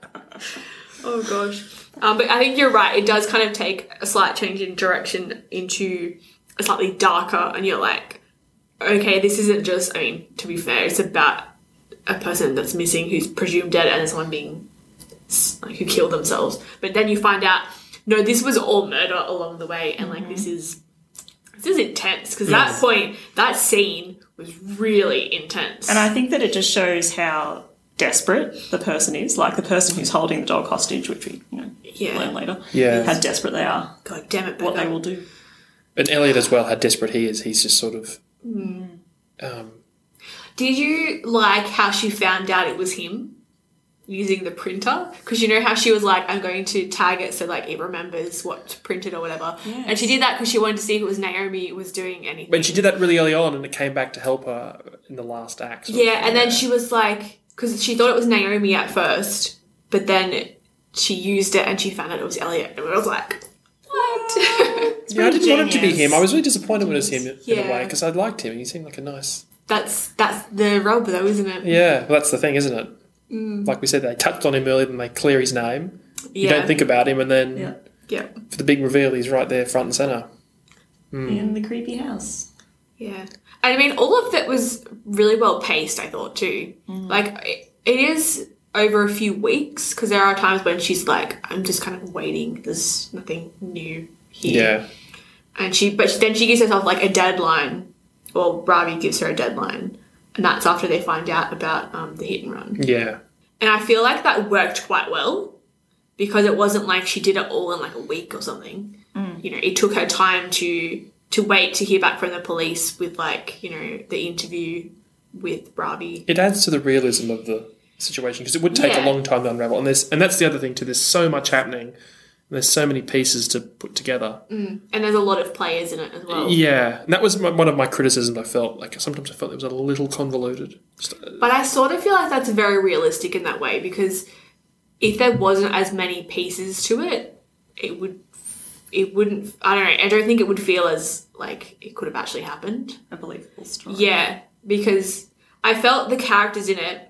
Oh gosh. Um, but I think you're right. It does kind of take a slight change in direction into a slightly darker, and you're like, okay, this isn't just, I mean, to be fair, it's about a person that's missing who's presumed dead and then someone being, like, who killed themselves. But then you find out, no, this was all murder along the way, and like, this is, this is intense, because that Yes. point, that scene was really intense. And I think that it just shows how desperate the person is, like the person who's holding the dog hostage, which we you know Yeah. learn later. Yeah. How desperate they are, God damn it, what Becca. they will do. And Elliot as well, how desperate he is. He's just sort of. Hmm. Um, Did you like how she found out it was him using the printer? Because you know how she was like, I'm going to tag it so like it remembers what's printed or whatever. Yes. And she did that because she wanted to see if it was Naomi was doing anything. when she did that really early on, and it came back to help her in the last act. sort of. Yeah, and then she was like, because she thought it was Naomi at first, but then she used it and she found out it was Elliot. And I was like, what? Yeah, I didn't want him to be genius. him. I was really disappointed when it was him in Yeah. a way because I liked him. He seemed like a nice. that's that's the rub though, isn't it? Yeah, well, that's the thing, isn't it? Mm. Like we said, they touched on him earlier, then they clear his name. You Yeah. don't think about him, and then Yeah. Yeah. for the big reveal, he's right there, front and center. In the creepy house. Yeah. I mean, all of it was really well paced, I thought, too. Mm. Like, it, it is over a few weeks, because there are times when she's like, I'm just kind of waiting. There's nothing new here. Yeah. And she, but then she gives herself, like, a deadline, or Ravi gives her a deadline, and that's after they find out about um, the hit and run. Yeah. And I feel like that worked quite well, because it wasn't like she did it all in, like, a week or something. Mm. You know, it took her time to to wait to hear back from the police with, like, you know, the interview with Ravi. It adds to the realism of the situation, because it would take Yeah. a long time to unravel. And there's and that's the other thing too. There's so much happening. And there's so many pieces to put together. Mm. And there's a lot of players in it as well. Yeah, and that was my, one of my criticisms. I felt like sometimes I felt it was a little convoluted. Just, uh, But I sort of feel like that's very realistic in that way, because if there wasn't as many pieces to it, it would, it wouldn't. I don't know. I don't think it would feel as like it could have actually happened. A believable story. Yeah, because I felt the characters in it,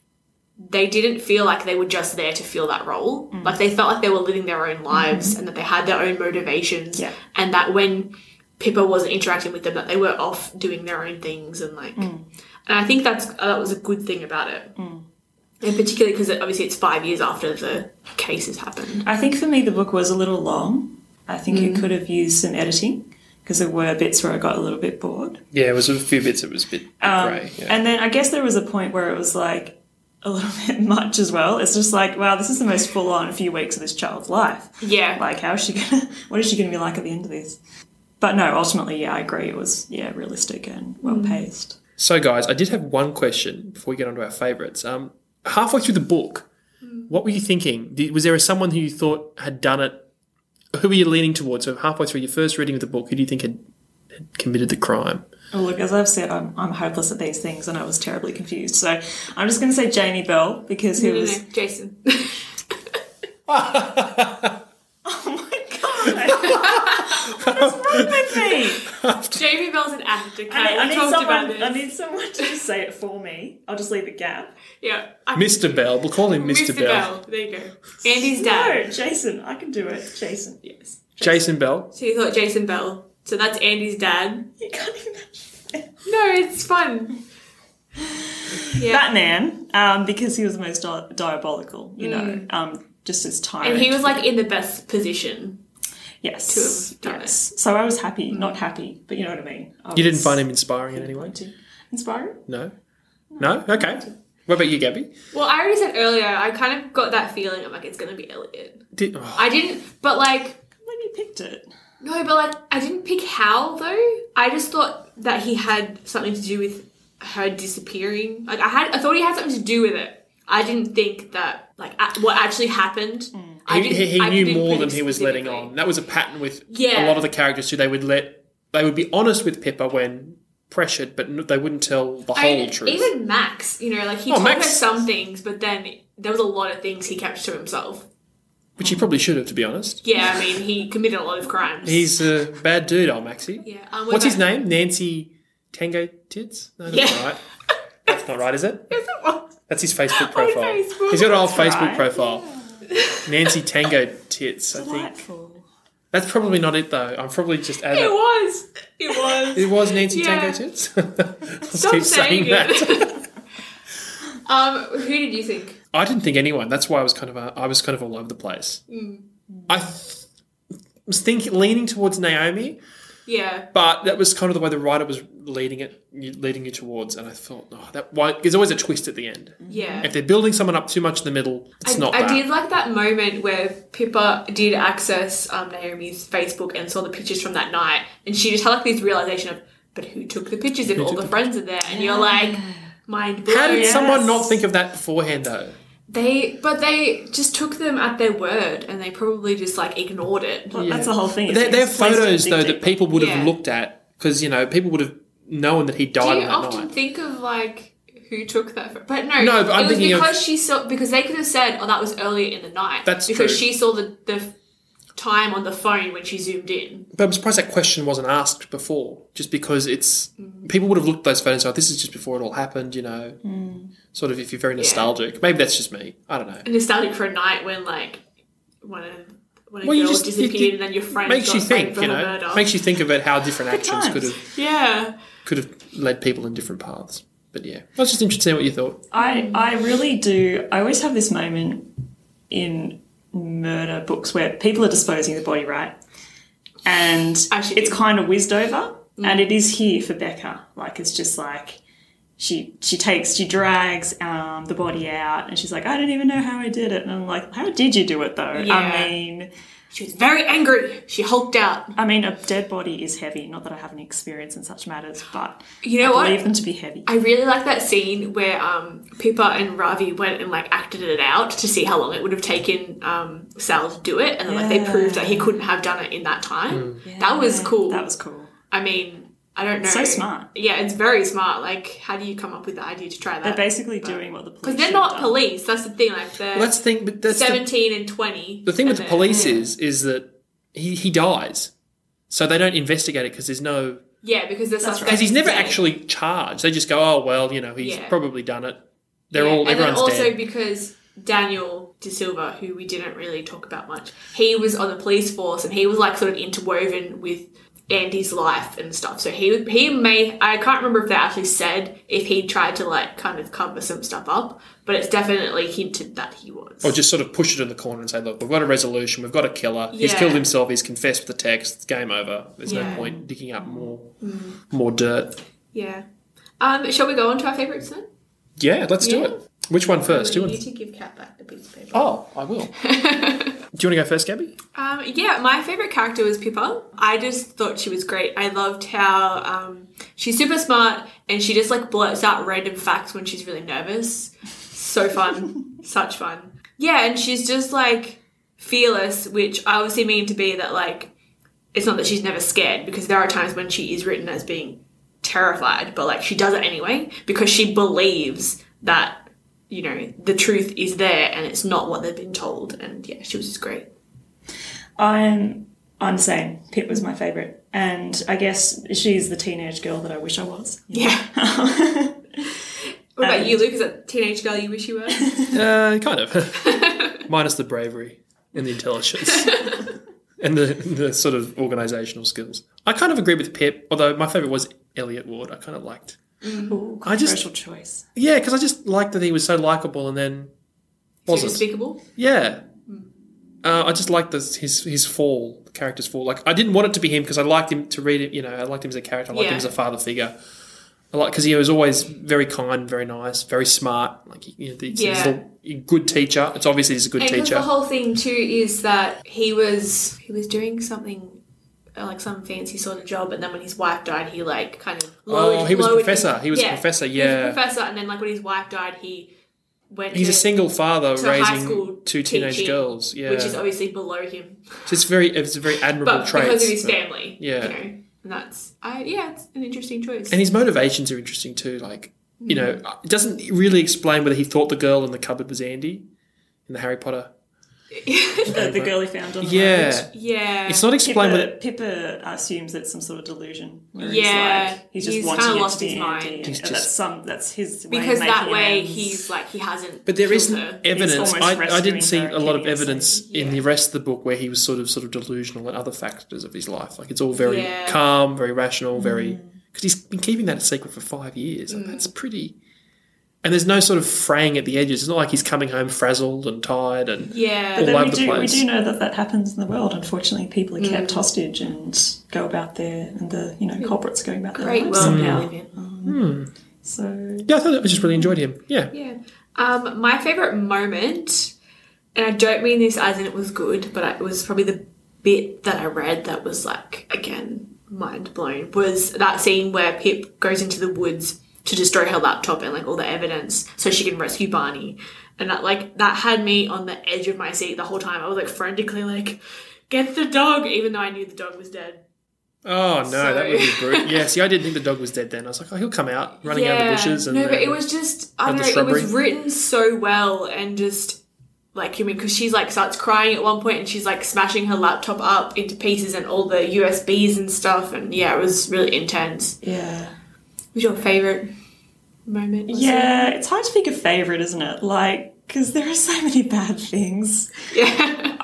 they didn't feel like they were just there to fill that role. Mm. Like, they felt like they were living their own lives mm-hmm. and that they had their own motivations. Yeah. And that when Pippa wasn't interacting with them, that they were off doing their own things. And, like, mm. and I think that's uh, that was a good thing about it. Mm. And particularly because it, obviously it's five years after the case has happened. I think for me the book was a little long. I think mm. it could have used some editing, because there were bits where I got a little bit bored. Yeah, it was a few bits. It was a bit um, grey. Yeah. And then I guess there was a point where it was like a little bit much as well. It's just like, wow, this is the most full-on few weeks of this child's life. Yeah. Like, how is she gonna? What is she gonna be like at the end of this? But no, ultimately, yeah, I agree. It was yeah realistic and well paced. Mm. So, guys, I did have one question before we get on to our favourites. Um, halfway through the book, mm. what were you thinking? Did, was there someone who you thought had done it? Who were you leaning towards? So halfway through your first reading of the book, who do you think had, had committed the crime? Oh, look, as I've said, I'm, I'm hopeless at these things, and I was terribly confused. So I'm just going to say Jamie Bell, because he no, was... No, no, Jason. Oh, my God. What is wrong with me? Jamie Bell's an actor. I need, I, need someone, I need someone to just say it for me. I'll just leave a gap. Yeah. I Mister Bell. We'll call him Mister Mister Bell. Bell. There you go. Andy's dad. No, Jason. I can do it. Jason. Yes. Jason Bell. So you thought Jason Bell. So that's Andy's dad. You can't even imagine. No, it's fun. Yeah. That man, um, because he was the most di- diabolical, you know, mm. um, just as tyrant. And he was like in the best position. Yes. To have done yes. it. So I was happy, not happy, but you know what I mean. I you didn't find him inspiring in any way? Inspiring? No. No? Okay. What about you, Gabby? Well, I already said earlier, I kind of got that feeling of like it's going to be Elliot. Did, oh. I didn't, but like... When you picked it. No, but like, I didn't pick Hal though. I just thought that he had something to do with her disappearing. Like, I had, I thought he had something to do with it. I didn't think that, like, a- what actually happened. Mm. I he, he, he I knew more than he was letting on. That was a pattern with yeah. a lot of the characters too. They would let, they would be honest with Pippa when pressured, but they wouldn't tell the whole I, truth. Even Max, you know, like he oh, told Max, her some things, but then there was a lot of things he kept to himself. Which he probably should have, to be honest. Yeah, I mean, he committed a lot of crimes. He's a bad dude, old Maxie. Yeah. Um, What's his name? Nancy Tango Tits? No, that's yeah. not right. That's not right, is it? Yes, it was. That's his Facebook profile. Facebook. He's got an old That's Facebook right. profile. Yeah. Nancy Tango Tits, I think. Delightful. That's probably not it, though. I'm probably just adding. It was. It was. It was Nancy Yeah. Tango Tits? Stop keep saying, saying that. um, who did you think? I didn't think anyone. That's why I was kind of uh, I was kind of all over the place. Mm. I th- was thinking leaning towards Naomi, Yeah. but that was kind of the way the writer was leading it, leading you towards, and I thought, oh, that why? There's always a twist at the end. Yeah. If they're building someone up too much in the middle, it's I, not. I that. did like that moment where Pippa did access um, Naomi's Facebook and saw the pictures from that night, and she just had like this realization of, but who took the pictures if Who all took the the friends are there? And you're like, mind blown. How did Yes. someone not think of that beforehand, though? They, but they just took them at their word, and they probably just like ignored it. Well, that's the whole thing. They're, they're photos, though, that deeper. people would have Yeah. looked at because you know people would have known that he died Do on you that often night. think of like who took that? pho- But no, No, but I'm it was thinking of- because she saw because they could have said, "Oh, that was earlier in the night." That's because true. she saw the the time on the phone when she zoomed in. But I'm surprised that question wasn't asked before, just because it's people would have looked at those photos and thought, this is just before it all happened, you know. Mm. Sort of if you're very nostalgic. Maybe that's just me. I don't know. Nostalgic for a night when like one of when a Well, you girl just- disappeared you- you- and then your friend makes got you framed think, for you her know, murder. makes you think about how different Good actions times. could have yeah. could have led people in different paths. But yeah, I was just interested in what you thought. I, I really do. I always have this moment in murder books where people are disposing of the body, right? And Actually, it's do. kind of whizzed over. And it is here for Becca. Like, it's just like, she she takes, she drags um, the body out and she's like, I don't even know how I did it. And I'm like, how did you do it though? Yeah. I mean, She was very angry. She hulked out. I mean, a dead body is heavy. Not that I have any experience in such matters, but You know I what? believe them to be heavy. I really like that scene where um, Pippa and Ravi went and like acted it out to see how long it would have taken um, Sal to do it, and then like they Yeah. proved that he couldn't have done it in that time. That was cool. That was cool. I mean, I don't know. So smart. Yeah, it's very smart. Like, how do you come up with the idea to try that? They're basically doing what the police because they're should not have done. police. That's the thing. Like they're Well, that's the thing. But that's the, seventeen and twenty. the thing with and the they're- police is is that he he dies, so they don't investigate it because there's no Yeah, because the suspect. because he's never is dead. actually charged. They just go, oh well, you know, he's Yeah. probably done it. They're Yeah, all and then everyone's also dead. because Daniel De Silva, who we didn't really talk about much, he was on the police force and he was like sort of interwoven with Andy's life and stuff. So he he may I can't remember if they actually said if he tried to like kind of cover some stuff up, but it's definitely hinted that he was. Or just sort of push it in the corner and say, look, we've got a resolution, we've got a killer. He's Yeah. killed himself, he's confessed with the text, it's game over. There's Yeah. no point digging up more more dirt. Yeah. Um, shall we go on to our favourites then? Yeah, let's do Yeah. it. Which one first? Do You you need want... to give Kat back the piece of paper. Oh, I will. Do you want to go first, Gabby? Um, yeah, my favourite character was Pippa. I just thought she was great. I loved how um, she's super smart and she just like blurts out random facts when she's really nervous. So fun. Such fun. Yeah, and she's just like fearless, which I obviously mean to be that like it's not that she's never scared, because there are times when she is written as being terrified, but like she does it anyway because she believes that, you know, the truth is there and it's not what they've been told. And yeah, she was just great. I'm I'm the same. Pip was my favourite. And I guess she's the teenage girl that I wish I was. Yeah. What about And- you, Luke? Is that a teenage girl you wish you were? Uh, kind of. Minus the bravery and the intelligence. And the, the sort of organisational skills. I kind of agree with Pip, although my favourite was Elliot Ward. I kind of liked. Ooh, I just- controversial choice. Yeah, because I just liked that he was so likeable and then So wasn't. despicable? Yeah. Uh, I just liked this, his his fall, the character's fall. Like, I didn't want it to be him because I liked him to read it, you know, I liked him as a character. I liked Yeah. him as a father figure. I like because he was always very kind, very nice, very smart. Like, you know, he's, Yeah. he's a good teacher. It's obviously he's a good And because teacher. the whole thing too is that he was he was doing something uh, like some fancy sort of job, and then when his wife died, he like kind of lowered, Oh, he was a lowered professor. his- He was a yeah, professor, he was yeah. a professor, and then like when his wife died, he went. He's to, a single father to high raising school two teenage teaching, girls. Yeah, which is obviously below him, so it's very it's a very admirable but trait. because of his family, Yeah. you know, and that's I yeah, it's an interesting choice. And his motivations are interesting too. Like, you know, Mm. it doesn't really explain whether he thought the girl in the cupboard was Andy in the Harry Potter. The, the girl he found on the Yeah, road. yeah, it's not explained Pippa, whether Pippa assumes it's some sort of delusion. Where Yeah, he's, like, he's just he's wanting kinda it lost to be his Andy, mind. and He's that's just- some that's his way of because that making way amends. he's like he hasn't. But there killed isn't her. evidence. almost I, I rescuing didn't see her a lot of and killing evidence herself. in Yeah. the rest of the book where he was sort of sort of delusional and other factors of his life. Like, it's all very Yeah. calm, very rational, very Mm. because he's been keeping that a secret for five years. Like, that's pretty. And there's no sort of fraying at the edges. It's not like he's coming home frazzled and tired and Yeah, all But then over we the do, we place. do know that that happens in the world. Unfortunately, people are Mm. kept hostage and go about their, and the you know culprits going about their great lives world we somehow. live in. So Yeah, I thought I just really enjoyed him. Yeah. Yeah. Um, my favourite moment, and I don't mean this as in it was good, but it was probably the bit that I read that was like, again, mind blown, was that scene where Pip goes into the woods to destroy her laptop and like all the evidence so she can rescue Barney. And that like that had me on the edge of my seat the whole time. I was like frantically like, get the dog, even though I knew the dog was dead. Oh no, So- that would be brutal. Yeah, see, I didn't think the dog was dead then. I was like, oh, he'll come out running out of the bushes. And no, but uh, it was just I out don't the know. It was shrubbery. written so well, and just like I mean, because she's like starts crying at one point, and she's like smashing her laptop up into pieces, and all the U S Bs and stuff, and yeah, it was really intense. yeah, What's your favorite moment? was yeah, it's hard to pick a favorite, isn't it? Like because there are so many bad things. it? Yeah.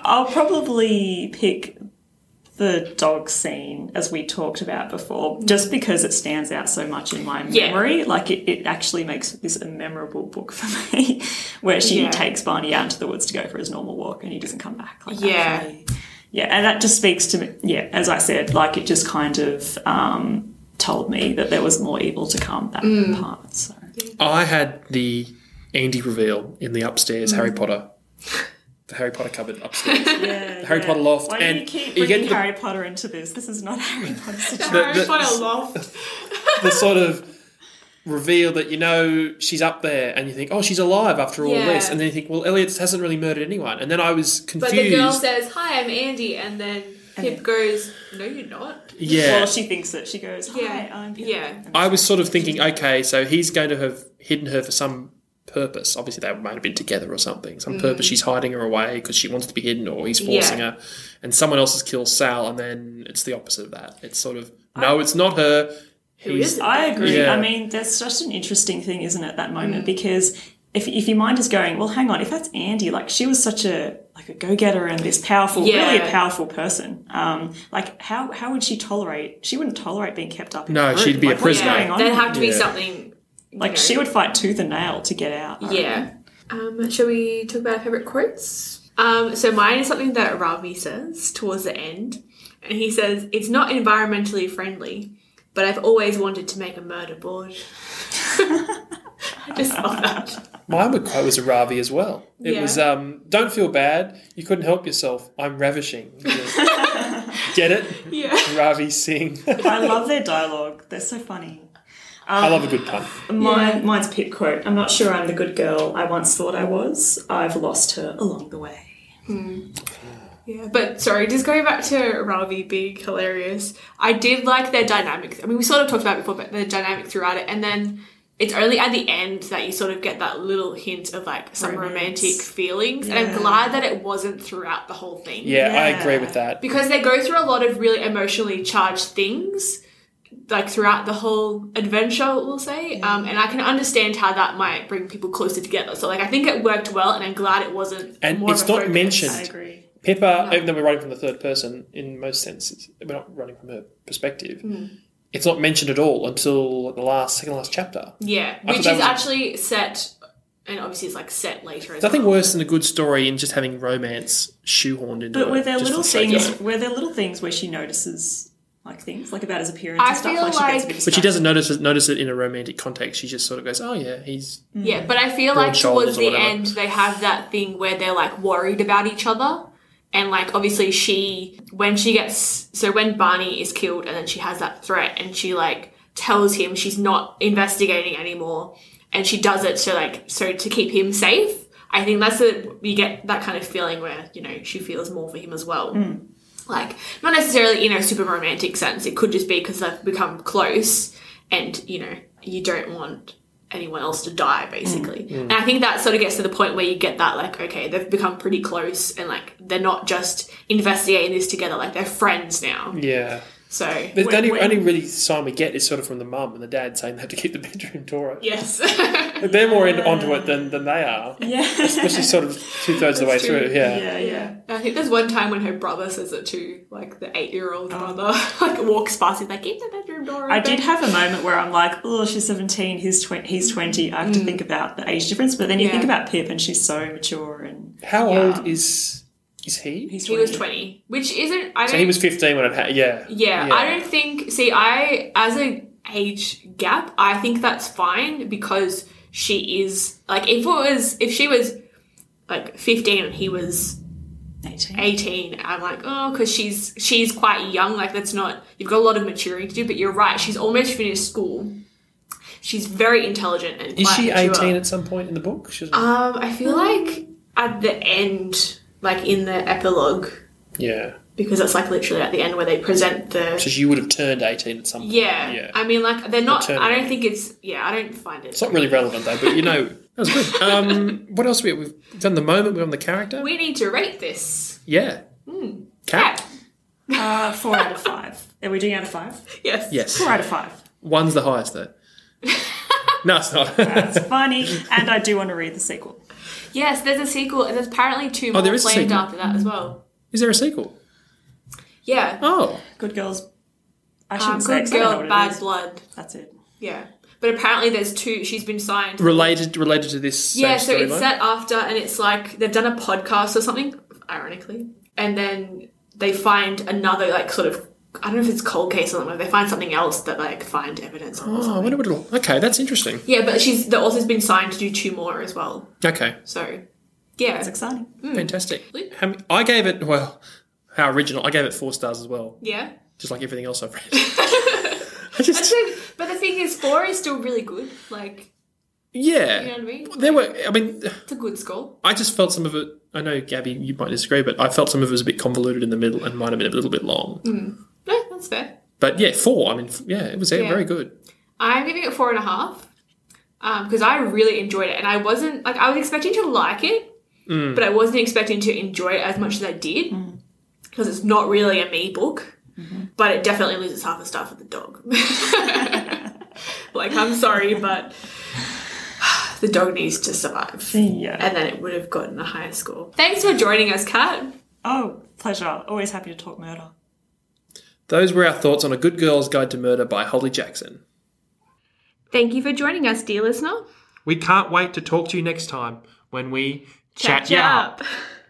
I'll probably pick the dog scene, as we talked about before, just because it stands out so much in my Yeah. memory. Like, it, it actually makes this a memorable book for me, where she Yeah. takes Barney out into the woods to go for his normal walk and he doesn't come back. Like, Yeah. actually, yeah, and that just speaks to me. Yeah, as I said, like, it just kind of um, told me that there was more evil to come, that Mm. part. So. I had the Andy reveal in the upstairs Harry Potter, the Harry Potter cupboard upstairs. Yeah, Harry yeah. Potter loft, Why do and you keep you get bringing the- Harry Potter into this? This is not Harry Potter situation. Harry the- Potter loft. the sort of reveal that you know she's up there, and you think, oh, she's alive after all Yeah. this, and then you think, well, Elliot hasn't really murdered anyone, and then I was confused. But the girl says, "Hi, I'm Andy," and then And Pip then- goes, "No, you're not." yeah, Well, she thinks it. She goes, hi, Yeah. I'm Pip. Yeah. And I was sort of thinking, okay, so he's going to have hidden her for some purpose. Obviously, they might have been together or something. Some purpose. She's hiding her away because she wants to be hidden, or he's forcing Yeah. her. And someone else has killed Sal, and then it's the opposite of that. It's sort of no, it's not her. Who He's is it? I agree. Yeah. I mean, that's such an interesting thing, isn't it, that moment? Because if if your mind is going, well, hang on, if that's Andy, like, she was such a like a go getter and this powerful, Yeah. really a powerful person. Um, like, how how would she tolerate? She wouldn't tolerate being kept up. In No, a room. she'd be a like, what's prisoner. going on There'd here? have to be Yeah. something. you Like, know. she would fight tooth and nail to get out. I Yeah. reckon. Um, shall we talk about our favourite quotes? Um, so mine is something that Ravi says towards the end. And he says, "It's not environmentally friendly, but I've always wanted to make a murder board." I just love that. My quote was a Ravi as well. It Yeah. was, um, don't feel bad. You couldn't help yourself. I'm ravishing. Get it? Yeah. Ravi Singh. I love their dialogue. They're so funny. I love a good pun. Mine, mine's Pip quote. I'm not sure I'm the good girl I once thought I was. I've lost her along the way. Yeah, but sorry, just going back to Ravi being hilarious, I did like their dynamic. I mean, we sort of talked about it before, but the dynamic throughout it, and then it's only at the end that you sort of get that little hint of like some Romance. romantic feelings, and I'm Yeah. glad that it wasn't throughout the whole thing. Yeah, I Yeah. agree with that. Because they go through a lot of really emotionally charged things, like throughout the whole adventure, we'll say. Um, and I can understand how that might bring people closer together. So, like, I think it worked well, and I'm glad it wasn't. And more it's of a not focus. mentioned. I agree. Pippa, even though we're writing from the third person, in most senses, we're not writing from her perspective. It's not mentioned at all until the last, second last chapter. Yeah, I which thought is that was- actually set, and obviously it's like set later as Nothing well. worse than a good story in just having romance shoehorned into it. But were there just little for the sake of things? it. Were there little things where she notices like things like about his appearance I and stuff? feel Like she gets a like- bit But she distracted. doesn't notice it, notice it in a romantic context. She just sort of goes, oh, yeah, he's... Yeah, but I feel Broad like shoulders towards or the whatever. end they have that thing where they're like worried about each other. And like obviously she, when she gets, so when Barney is killed and then she has that threat and she like tells him she's not investigating anymore and she does it to like, so to keep him safe. I think that's the, you get that kind of feeling where, you know, she feels more for him as well. Like, not necessarily in a super romantic sense. It could just be because they've become close and, you know, you don't want anyone else to die, basically. And I think that sort of gets to the point where you get that, like, okay, they've become pretty close and, like, they're not just investigating this together. Like, they're friends now. Yeah. So, The When- only, when- only really sign we get is sort of from the mum and the dad saying they have to keep the bedroom door open. yes. They're more in, onto it than, than they are. Yeah. Especially sort of two-thirds of the way That's true. through. Yeah. yeah, yeah. I think there's one time when her brother says it to, like, the eight-year-old brother, like, walks past, he's like, keep the bedroom door open. I did have a moment where I'm like, oh, she's seventeen, he's twenty, he's twenty. I have to think about the age difference. But then you Yeah. think about Pip, and she's so mature, and How Yeah. old is is he? he's He was twenty, which isn't, I don't So he was fifteen when it happened. Yeah. Yeah, I don't think. See, I as a age gap, I think that's fine because she is like if it was if she was like fifteen and he was eighteen. eighteen, I'm like oh, because she's she's quite young. Like that's not you've got a lot of maturing to do. But you're right, she's almost finished school. She's very intelligent and Is quite she mature. eighteen at some point in the book? She was- Um, I feel like at the end, like in the epilogue, yeah. because it's like literally at the end where they present the. So she would have turned eighteen at some point. Yeah. Yeah. I mean, like, they're not, Maternity. I don't think it's, yeah, I don't find it. It's not really relevant though, but you know, that was good. Um, what else? We, we've done the moment, we've done the character. We need to rate this. Yeah. Cat. Uh, four out of five. Are we doing out of five? Yes. Yes. Four out of five. One's the highest though. No, it's not. That's funny. And I do want to read the sequel. Yes, there's a sequel, and there's apparently two more there is a planned sequel. after that as well. Is there a sequel? Yeah. Oh. Good Girls. I Um, shouldn't say Good 'cause I don't know Girl, what it Bad is. Blood. That's it. Yeah. But apparently there's two, she's been signed. Related related to this same Yeah, so it's storyline? set after, and it's like they've done a podcast or something, ironically, and then they find another, like, sort of, I don't know if it's cold case or something, they find something else that, like, find evidence of or Oh, I something. wonder what it'll... Okay, that's interesting. Yeah, but she's, the author's been signed to do two more as well. Okay, So, yeah. It's exciting. fantastic. Luke? How many, I gave it, well, how original. I gave it four stars as well, Yeah. just like everything else I've read. I just... I'd say, but the thing is, four is still really good. Like, Yeah. you know what I mean? There were, I mean, It's a good score. I just felt some of it, I know, Gabby, you might disagree, but I felt some of it was a bit convoluted in the middle and might have been a little bit long. No, that's fair. But yeah, four, I mean, f- yeah, it was yeah. very good. I'm giving it four and a half because I really enjoyed it, and I wasn't like I was expecting to like it, Mm. but I wasn't expecting to enjoy it as much as I did because it's not really a me book, but it definitely loses half the stuff with the dog. Like, I'm sorry, but the dog needs to survive, Yeah. and then it would have gotten a higher score. Thanks for joining us, Kat. Oh, pleasure. Always happy to talk murder. Those were our thoughts on A Good Girl's Guide to Murder by Holly Jackson. Thank you for joining us, dear listener. We can't wait to talk to you next time when we Chat ya up.